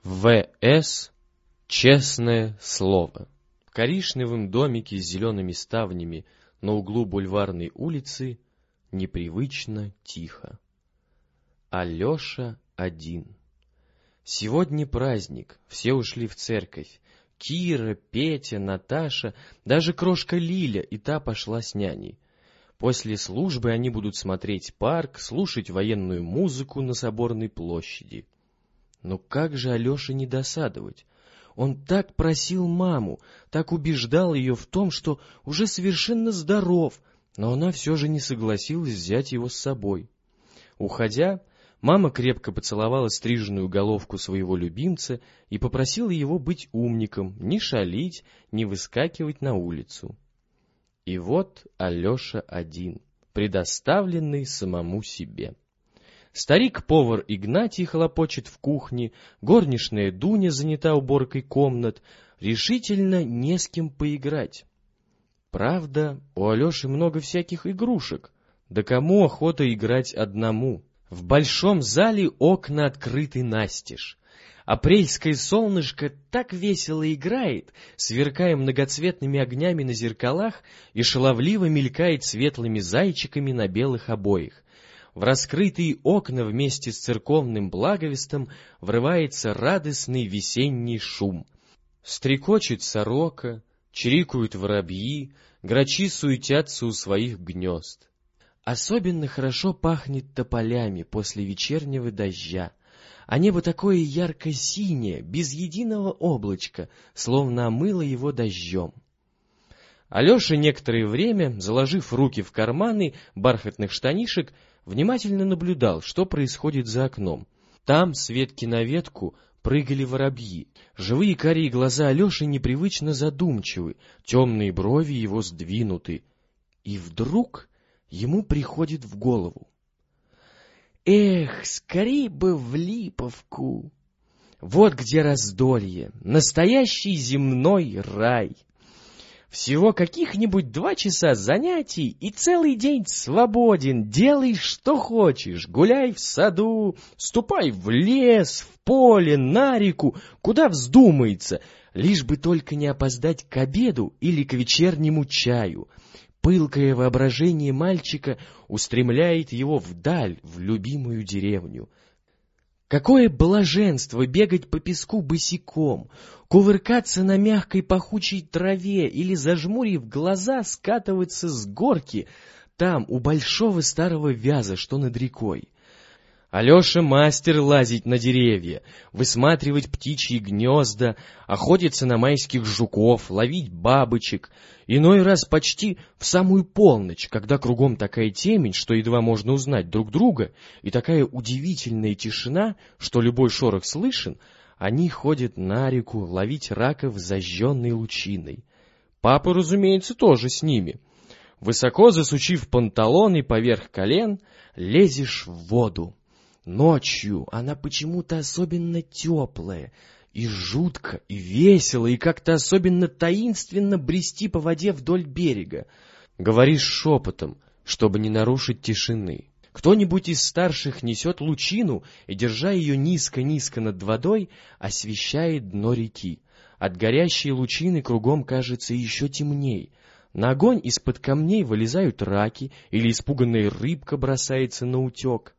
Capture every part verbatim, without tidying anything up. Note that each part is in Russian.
В С Честное слово. В коричневом домике с зелеными ставнями на углу Бульварной улицы непривычно тихо. Алеша один. Сегодня праздник, все ушли в церковь. Кира, Петя, Наташа, даже крошка Лиля, и та пошла с няней. После службы они будут смотреть парк, слушать военную музыку на Соборной площади. Но как же Алёше не досадовать? Он так просил маму, так убеждал ее в том, что уже совершенно здоров, но она все же не согласилась взять его с собой. Уходя, мама крепко поцеловала стриженную головку своего любимца и попросила его быть умником, не шалить, не выскакивать на улицу. И вот Алеша один, предоставленный самому себе. Старик-повар Игнатий хлопочет в кухне, горничная Дуня занята уборкой комнат, решительно не с кем поиграть. Правда, у Алеши много всяких игрушек, да кому охота играть одному? В большом зале окна открыты настежь. Апрельское солнышко так весело играет, сверкая многоцветными огнями на зеркалах и шаловливо мелькает светлыми зайчиками на белых обоях. В раскрытые окна вместе с церковным благовестом врывается радостный весенний шум. Стрекочет сорока, чирикают воробьи, грачи суетятся у своих гнезд. Особенно хорошо пахнет тополями после вечернего дождя, а небо такое ярко-синее, без единого облачка, словно омыло его дождем. Алеша некоторое время, заложив руки в карманы бархатных штанишек, внимательно наблюдал, что происходит за окном. Там, с ветки на ветку, прыгали воробьи. Живые карие глаза Алеши непривычно задумчивы, темные брови его сдвинуты. И вдруг ему приходит в голову: «Эх, скорей бы в Липовку! Вот где раздолье, настоящий земной рай! Всего каких-нибудь два часа занятий, и целый день свободен, делай что хочешь, гуляй в саду, ступай в лес, в поле, на реку, куда вздумается, лишь бы только не опоздать к обеду или к вечернему чаю». Пылкое воображение мальчика устремляет его вдаль, в любимую деревню. Какое блаженство бегать по песку босиком, кувыркаться на мягкой пахучей траве или, зажмурив глаза, скатываться с горки там, у большого старого вяза, что над рекой. Алеша мастер лазить на деревья, высматривать птичьи гнезда, охотиться на майских жуков, ловить бабочек. Иной раз почти в самую полночь, когда кругом такая темень, что едва можно узнать друг друга, и такая удивительная тишина, что любой шорох слышен, они ходят на реку ловить раков с зажженной лучиной. Папа, разумеется, тоже с ними. Высоко засучив панталоны поверх колен, лезешь в воду. Ночью она почему-то особенно теплая, и жутко, и весело, и как-то особенно таинственно брести по воде вдоль берега. Говоришь шепотом, чтобы не нарушить тишины. Кто-нибудь из старших несет лучину и, держа ее низко-низко над водой, освещает дно реки. От горящей лучины кругом кажется еще темней. На огонь из-под камней вылезают раки, или испуганная рыбка бросается на утек.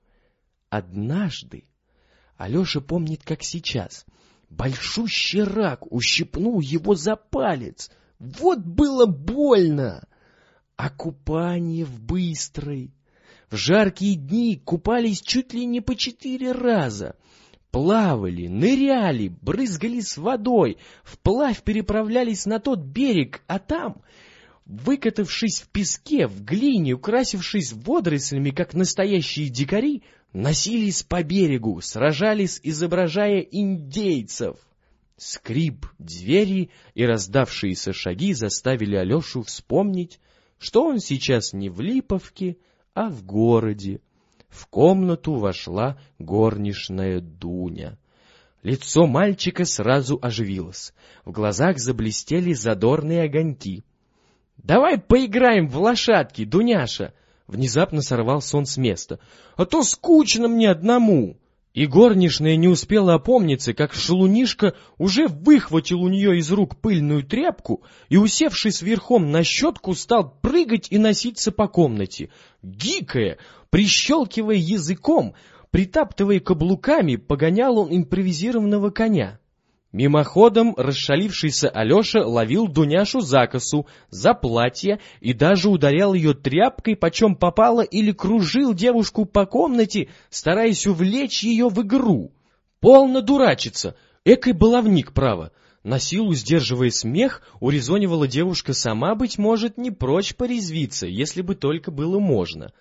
Однажды, Алеша помнит, как сейчас, большущий рак ущипнул его за палец. Вот было больно! А купание в Быстрой. В жаркие дни купались чуть ли не по четыре раза. Плавали, ныряли, брызгались водой, вплавь переправлялись на тот берег, а там, выкатавшись в песке, в глине, украсившись водорослями, как настоящие дикари, носились по берегу, сражались, изображая индейцев. Скрип двери и раздавшиеся шаги заставили Алешу вспомнить, что он сейчас не в Липовке, а в городе. В комнату вошла горничная Дуня. Лицо мальчика сразу оживилось, в глазах заблестели задорные огоньки. — Давай поиграем в лошадки, Дуняша! Внезапно сорвался он с места. — А то скучно мне одному! И горничная не успела опомниться, как шалунишка уже выхватил у нее из рук пыльную тряпку и, усевшись верхом на щетку, стал прыгать и носиться по комнате, гикая, прищелкивая языком, притаптывая каблуками, погонял он импровизированного коня. Мимоходом расшалившийся Алеша ловил Дуняшу за косу, за платье и даже ударял ее тряпкой, почем попало, или кружил девушку по комнате, стараясь увлечь ее в игру. Полно дурачиться, экой баловник, право. На силу, сдерживая смех, урезонивала девушка сама, быть может, не прочь порезвиться, если бы только было можно.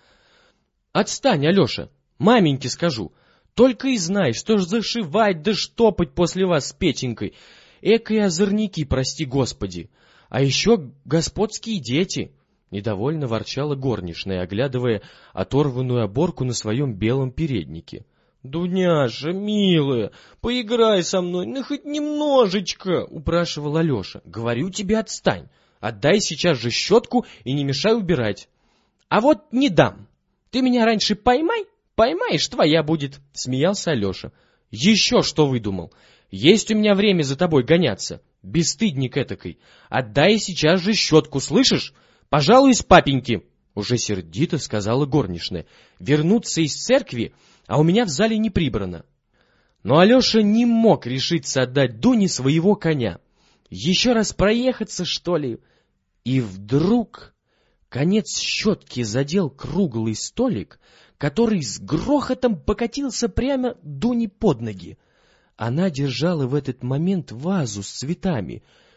— Отстань, Алеша, маменьке скажу. Только и знай, что ж зашивать да штопать после вас с Петенькой. Экие озорники, прости господи. А еще господские дети. Недовольно ворчала горничная, оглядывая оторванную оборку на своем белом переднике. — Дуняша, милая, поиграй со мной, ну хоть немножечко, — упрашивал Алеша. — Говорю тебе, отстань. Отдай сейчас же щетку и не мешай убирать. — А вот не дам. Ты меня раньше поймай. Поймаешь, твоя будет, — смеялся Алеша. — Еще что выдумал? Есть у меня время за тобой гоняться, бесстыдник этакой. Отдай сейчас же щетку, слышишь? Пожалуйсь папеньке, — уже сердито сказала горничная. — Вернуться из церкви, а у меня в зале не прибрано. Но Алеша не мог решиться отдать Дуне своего коня. Еще раз проехаться, что ли? И вдруг конец щетки задел круглый столик, который с грохотом покатился прямо Дуне под ноги. Она держала в этот момент вазу с цветами,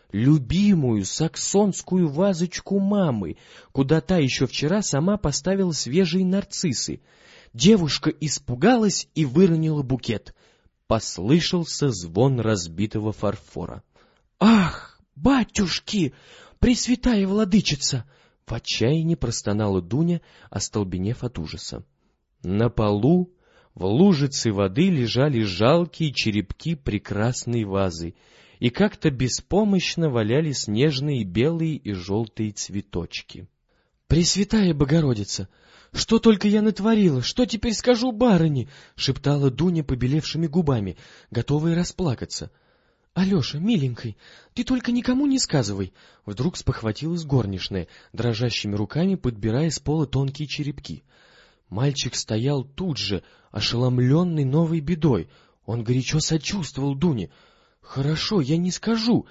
любимую саксонскую вазочку мамы, куда та еще вчера сама поставила свежие нарциссы. Девушка испугалась и выронила букет. Послышался звон разбитого фарфора. — Ах, батюшки, пресвятая владычица! — в отчаянии простонала Дуня, остолбенев от ужаса. На полу в лужице воды лежали жалкие черепки прекрасной вазы, и как-то беспомощно валялись нежные белые и желтые цветочки. — Пресвятая Богородица! Что только я натворила! Что теперь скажу барыне? — шептала Дуня побелевшими губами, готовая расплакаться. — Алеша, миленький, ты только никому не сказывай! — вдруг спохватилась горничная, дрожащими руками подбирая с пола тонкие черепки. Мальчик стоял тут же, ошеломленный новой бедой. Он горячо сочувствовал Дуне. — Хорошо, я не скажу.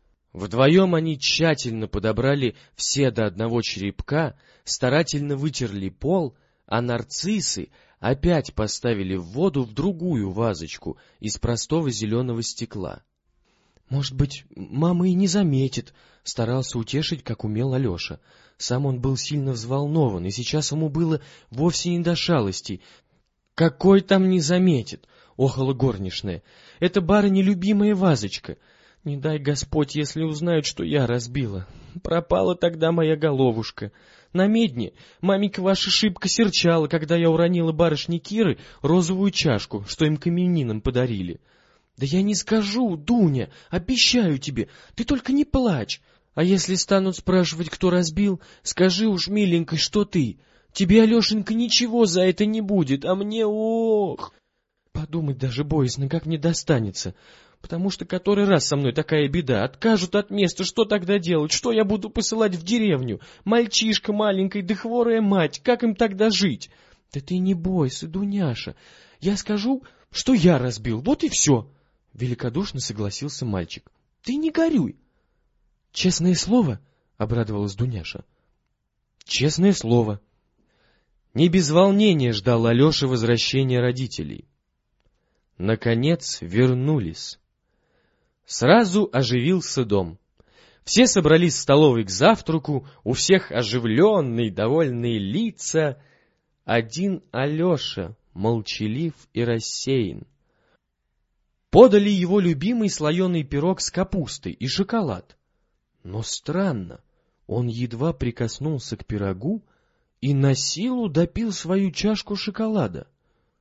Вдвоем они тщательно подобрали все до одного черепка, старательно вытерли пол, а нарциссы опять поставили в воду в другую вазочку из простого зеленого стекла. — Может быть, мама и не заметит, — старался утешить, как умел Алеша. Сам он был сильно взволнован, и сейчас ему было вовсе не до шалостей. — Какой там не заметит? — охала горничная. — Это барыня любимая вазочка. Не дай Господь, если узнают, что я разбила. Пропала тогда моя головушка. На медне маменька ваша шибко серчала, когда я уронила барышне Киры розовую чашку, что им к именинам подарили. — Да я не скажу, Дуня, обещаю тебе, ты только не плачь. А если станут спрашивать, кто разбил, скажи уж, миленькой, что ты. Тебе, Алешенька, ничего за это не будет, а мне ох! Подумать даже боязно, как мне достанется, потому что который раз со мной такая беда. Откажут от места, что тогда делать? Что я буду посылать в деревню? Мальчишка маленький, да хворая мать, как им тогда жить? Да ты не бойся, Дуняша, я скажу, что я разбил, вот и все. Великодушно согласился мальчик. Ты не горюй. — Честное слово? — обрадовалась Дуняша. — Честное слово. Не без волнения ждал Алеша возвращения родителей. Наконец вернулись. Сразу оживился дом. Все собрались в столовой к завтраку, у всех оживленные, довольные лица. Один Алеша молчалив и рассеян. Подали его любимый слоеный пирог с капустой и шоколад. Но странно, он едва прикоснулся к пирогу и на силу допил свою чашку шоколада.